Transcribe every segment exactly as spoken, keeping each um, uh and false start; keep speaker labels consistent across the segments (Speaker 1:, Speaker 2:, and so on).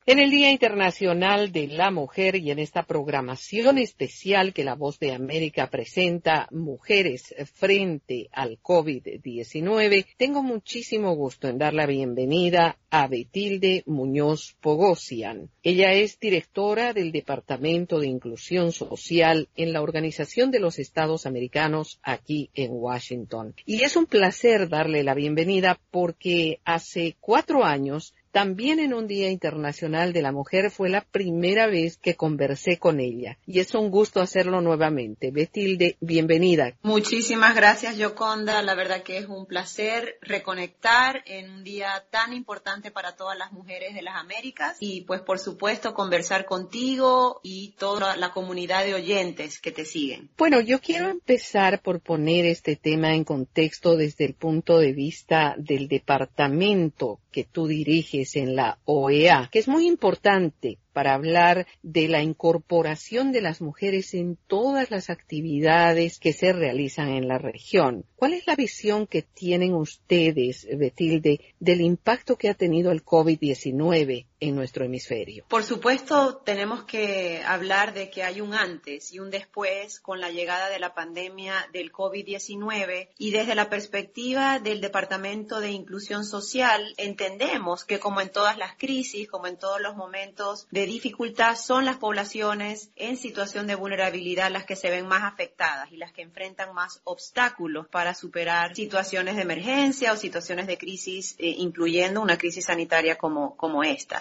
Speaker 1: En el Día Internacional de la Mujer y en esta programación especial que La Voz de América presenta, Mujeres frente al COVID diecinueve, tengo muchísimo gusto en dar la bienvenida a Betilde Muñoz Pogosian. Ella es directora del Departamento de Inclusión Social en la Organización de los Estados Americanos aquí en Washington. Y es un placer darle la bienvenida porque hace cuatro años también en un Día Internacional de la Mujer fue la primera vez que conversé con ella y es un gusto hacerlo nuevamente. Betilde, bienvenida.
Speaker 2: Muchísimas gracias, Yoconda. La verdad que es un placer reconectar en un día tan importante para todas las mujeres de las Américas y pues por supuesto conversar contigo y toda la comunidad de oyentes que te siguen.
Speaker 1: Bueno, yo quiero empezar por poner este tema en contexto desde el punto de vista del departamento que tú diriges en la O E A, que es muy importante para hablar de la incorporación de las mujeres en todas las actividades que se realizan en la región. ¿Cuál es la visión que tienen ustedes, Betilde, del impacto que ha tenido el COVID diecinueve en nuestro hemisferio?
Speaker 2: Por supuesto, tenemos que hablar de que hay un antes y un después con la llegada de la pandemia del COVID diecinueve y desde la perspectiva del Departamento de Inclusión Social entendemos que como en todas las crisis, como en todos los momentos de dificultad, son las poblaciones en situación de vulnerabilidad las que se ven más afectadas y las que enfrentan más obstáculos para superar situaciones de emergencia o situaciones de crisis, eh, incluyendo una crisis sanitaria como, como esta.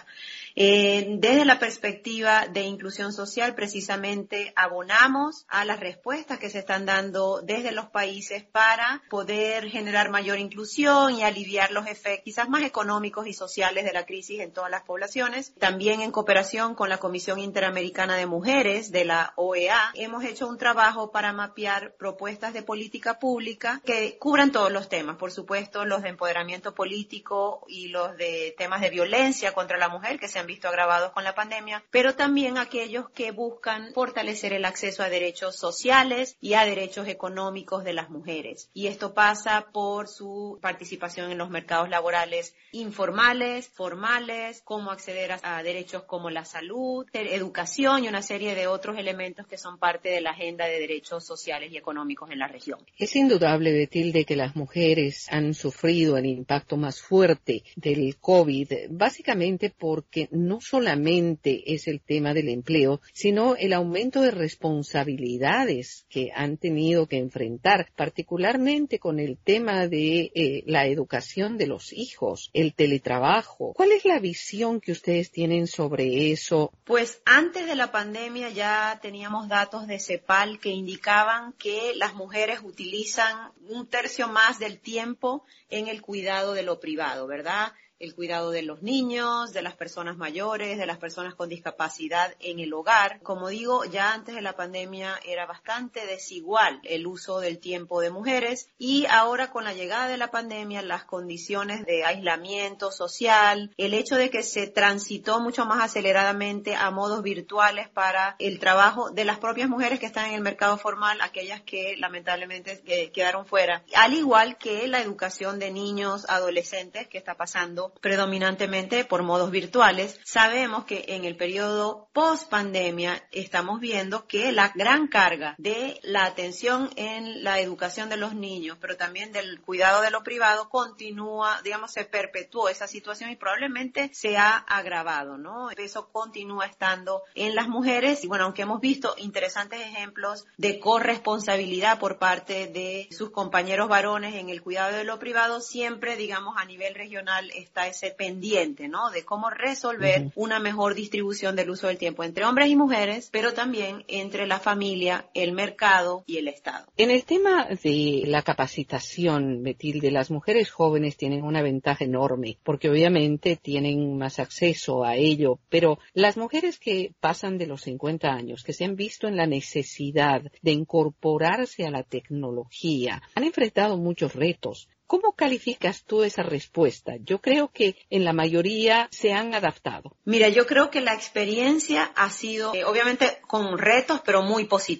Speaker 2: Eh, desde la perspectiva de inclusión social, precisamente abonamos a las respuestas que se están dando desde los países para poder generar mayor inclusión y aliviar los efectos quizás más económicos y sociales de la crisis en todas las poblaciones. También en cooperación con la Comisión Interamericana de Mujeres de la O E A, hemos hecho un trabajo para mapear propuestas de política pública que cubran todos los temas, por supuesto los de empoderamiento político y los de temas de violencia contra la mujer que se han visto agravados con la pandemia, pero también aquellos que buscan fortalecer el acceso a derechos sociales y a derechos económicos de las mujeres. Y esto pasa por su participación en los mercados laborales informales, formales, cómo acceder a, a derechos como la salud, educación y una serie de otros elementos que son parte de la agenda de derechos sociales y económicos en la región.
Speaker 1: Es indudable, Betilde, que las mujeres han sufrido el impacto más fuerte del COVID, básicamente porque no solamente es el tema del empleo, sino el aumento de responsabilidades que han tenido que enfrentar, particularmente con el tema de eh, la educación de los hijos, el teletrabajo. ¿Cuál es la visión que ustedes tienen sobre eso?
Speaker 2: Pues antes de la pandemia ya teníamos datos de CEPAL que indicaban que las mujeres utilizan un tercio más del tiempo en el cuidado de lo privado, ¿verdad? El cuidado de los niños, de las personas mayores, de las personas con discapacidad en el hogar. Como digo, ya antes de la pandemia era bastante desigual el uso del tiempo de mujeres y ahora con la llegada de la pandemia, las condiciones de aislamiento social, el hecho de que se transitó mucho más aceleradamente a modos virtuales para el trabajo de las propias mujeres que están en el mercado formal, aquellas que lamentablemente eh, quedaron fuera, al igual que la educación de niños, adolescentes que está pasando predominantemente por modos virtuales. Sabemos que en el periodo post pandemia estamos viendo que la gran carga de la atención en la educación de los niños, pero también del cuidado de lo privado continúa, digamos, se perpetuó esa situación y probablemente se ha agravado, ¿no? Eso continúa estando en las mujeres y bueno, aunque hemos visto interesantes ejemplos de corresponsabilidad por parte de sus compañeros varones en el cuidado de lo privado, siempre, digamos, a nivel regional está ese pendiente, ¿no? De cómo resolver uh-huh. una mejor distribución del uso del tiempo entre hombres y mujeres, pero también entre la familia, el mercado y el Estado.
Speaker 1: En el tema de la capacitación, Betilde, las mujeres jóvenes tienen una ventaja enorme, porque obviamente tienen más acceso a ello, pero las mujeres que pasan de los cincuenta años, que se han visto en la necesidad de incorporarse a la tecnología, han enfrentado muchos retos. ¿Cómo calificas tú esa respuesta? Yo creo que en la mayoría se han adaptado.
Speaker 2: Mira, yo creo que la experiencia ha sido, eh, obviamente, con retos, pero muy positiva.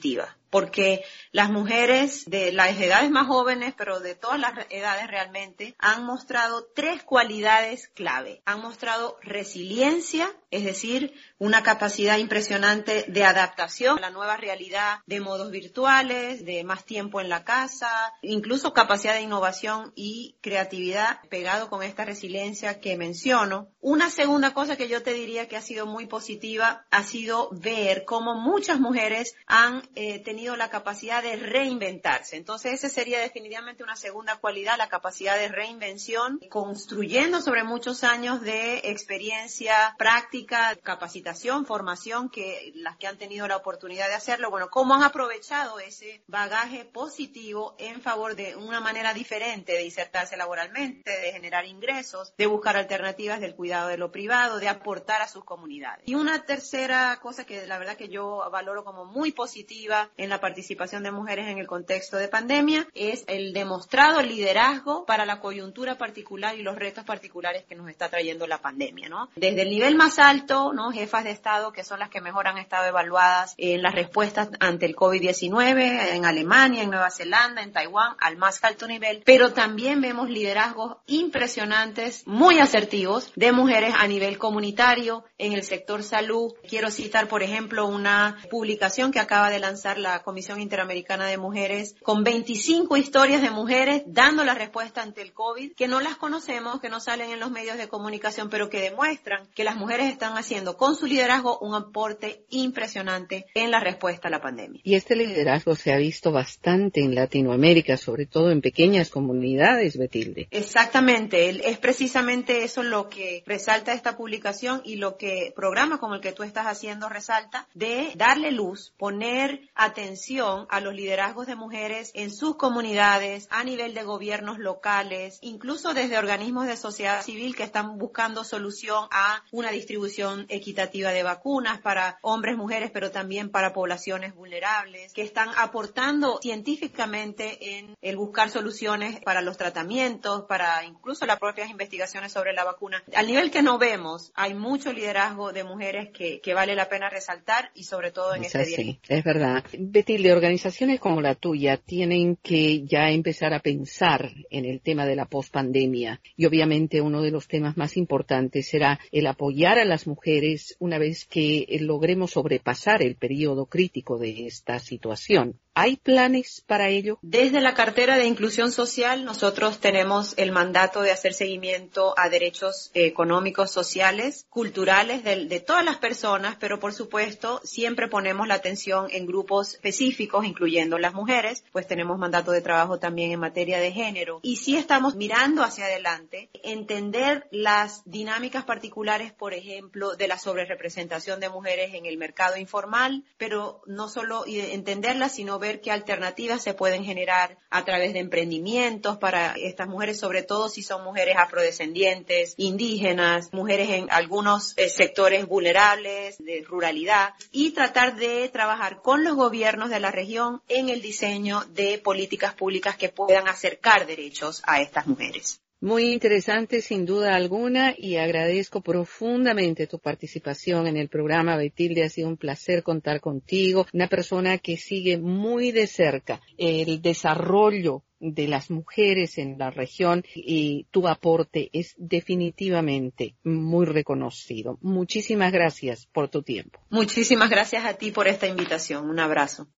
Speaker 2: porque las mujeres de las edades más jóvenes, pero de todas las edades realmente, han mostrado tres cualidades clave. Han mostrado resiliencia, es decir, una capacidad impresionante de adaptación a la nueva realidad de modos virtuales, de más tiempo en la casa, incluso capacidad de innovación y creatividad pegado con esta resiliencia que menciono. Una segunda cosa que yo te diría que ha sido muy positiva ha sido ver cómo muchas mujeres han eh, tenido la capacidad de reinventarse. Entonces, esa sería definitivamente una segunda cualidad, la capacidad de reinvención, construyendo sobre muchos años de experiencia práctica, capacitación, formación, que las que han tenido la oportunidad de hacerlo, bueno, cómo han aprovechado ese bagaje positivo en favor de una manera diferente de insertarse laboralmente, de generar ingresos, de buscar alternativas del cuidado de lo privado, de aportar a sus comunidades. Y una tercera cosa que la verdad que yo valoro como muy positiva en la participación de mujeres en el contexto de pandemia es el demostrado liderazgo para la coyuntura particular y los retos particulares que nos está trayendo la pandemia, ¿no? Desde el nivel más alto, ¿no? Jefas de Estado, que son las que mejor han estado evaluadas en las respuestas ante el COVID diecinueve, en Alemania, en Nueva Zelanda, en Taiwán, al más alto nivel, pero también vemos liderazgos impresionantes, muy asertivos, de mujeres a nivel comunitario, en el sector salud. Quiero citar, por ejemplo, una publicación que acaba de lanzar la Comisión Interamericana de Mujeres con veinticinco historias de mujeres dando la respuesta ante el COVID, que no las conocemos, que no salen en los medios de comunicación, pero que demuestran que las mujeres están haciendo con su liderazgo un aporte impresionante en la respuesta a la pandemia.
Speaker 1: Y este liderazgo se ha visto bastante en Latinoamérica, sobre todo en pequeñas comunidades, Betilde.
Speaker 2: Exactamente, es precisamente eso lo que resalta esta publicación y lo que programas como el que tú estás haciendo resalta, de darle luz, poner atención a los liderazgos de mujeres en sus comunidades, a nivel de gobiernos locales, incluso desde organismos de sociedad civil que están buscando solución a una distribución equitativa de vacunas para hombres, mujeres, pero también para poblaciones vulnerables, que están aportando científicamente en el buscar soluciones para los tratamientos, para incluso las propias investigaciones sobre la vacuna. Al nivel que no vemos, hay mucho liderazgo de mujeres que, que vale la pena resaltar y sobre todo en
Speaker 1: es
Speaker 2: este
Speaker 1: así,
Speaker 2: día.
Speaker 1: Es verdad. Betilde, organizaciones como la tuya tienen que ya empezar a pensar en el tema de la pospandemia y obviamente uno de los temas más importantes será el apoyar a las mujeres una vez que logremos sobrepasar el periodo crítico de esta situación. ¿Hay planes para ello?
Speaker 2: Desde la cartera de inclusión social nosotros tenemos el mandato de hacer seguimiento a derechos económicos, sociales, culturales de, de todas las personas, pero por supuesto siempre ponemos la atención en grupos específicos, incluyendo las mujeres, pues tenemos mandato de trabajo también en materia de género. Y sí estamos mirando hacia adelante, entender las dinámicas particulares, por ejemplo, de la sobrerepresentación de mujeres en el mercado informal, pero no solo entenderlas, sino ver qué alternativas se pueden generar a través de emprendimientos para estas mujeres, sobre todo si son mujeres afrodescendientes, indígenas, mujeres en algunos eh, sectores vulnerables, de ruralidad, y tratar de trabajar con los gobiernos de la región en el diseño de políticas públicas que puedan acercar derechos a estas mujeres.
Speaker 1: Muy interesante, sin duda alguna, y agradezco profundamente tu participación en el programa, Betilde. Ha sido un placer contar contigo, una persona que sigue muy de cerca el desarrollo de las mujeres en la región y tu aporte es definitivamente muy reconocido. Muchísimas gracias por tu tiempo.
Speaker 2: Muchísimas gracias a ti por esta invitación. Un abrazo.